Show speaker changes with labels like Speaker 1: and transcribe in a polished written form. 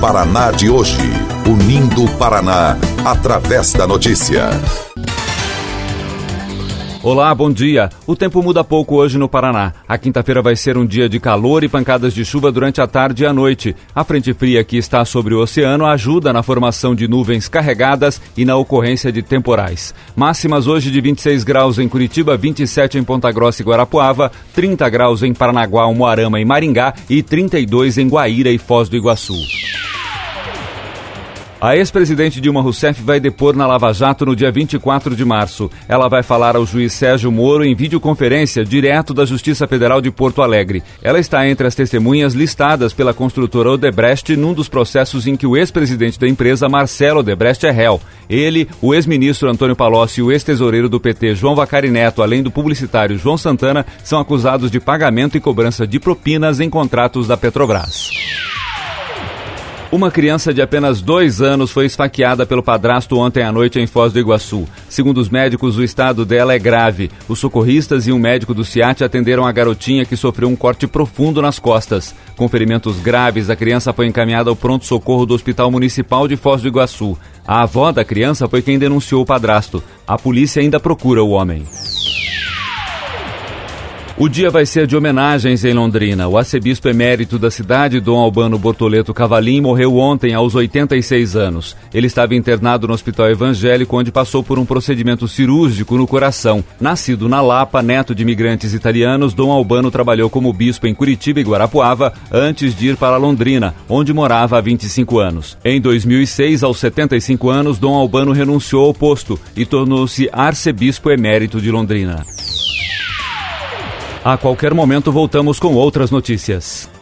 Speaker 1: Paraná de hoje, unindo o Paraná através da notícia.
Speaker 2: Olá, bom dia. O tempo muda pouco hoje no Paraná. A quinta-feira vai ser um dia de calor e pancadas de chuva durante a tarde e a noite. A frente fria que está sobre o oceano ajuda na formação de nuvens carregadas e na ocorrência de temporais. Máximas hoje de 26 graus em Curitiba, 27 em Ponta Grossa e Guarapuava, 30 graus em Paranaguá, Umuarama e Maringá e 32 em Guaíra e Foz do Iguaçu. A ex-presidente Dilma Rousseff vai depor na Lava Jato no dia 24 de março. Ela vai falar ao juiz Sérgio Moro em videoconferência direto da Justiça Federal de Porto Alegre. Ela está entre as testemunhas listadas pela construtora Odebrecht num dos processos em que o ex-presidente da empresa, Marcelo Odebrecht, é réu. Ele, o ex-ministro Antônio Palocci e o ex-tesoureiro do PT, João Vacari Neto, além do publicitário João Santana, são acusados de pagamento e cobrança de propinas em contratos da Petrobras. Uma criança de apenas 2 anos foi esfaqueada pelo padrasto ontem à noite em Foz do Iguaçu. Segundo os médicos, o estado dela é grave. Os socorristas e um médico do SIAT atenderam a garotinha que sofreu um corte profundo nas costas. Com ferimentos graves, a criança foi encaminhada ao pronto-socorro do Hospital Municipal de Foz do Iguaçu. A avó da criança foi quem denunciou o padrasto. A polícia ainda procura o homem. O dia vai ser de homenagens em Londrina. O arcebispo emérito da cidade, Dom Albano Bortoleto Cavalim, morreu ontem aos 86 anos. Ele estava internado no Hospital Evangélico, onde passou por um procedimento cirúrgico no coração. Nascido na Lapa, neto de imigrantes italianos, Dom Albano trabalhou como bispo em Curitiba e Guarapuava antes de ir para Londrina, onde morava há 25 anos. Em 2006, aos 75 anos, Dom Albano renunciou ao posto e tornou-se arcebispo emérito de Londrina. A qualquer momento voltamos com outras notícias.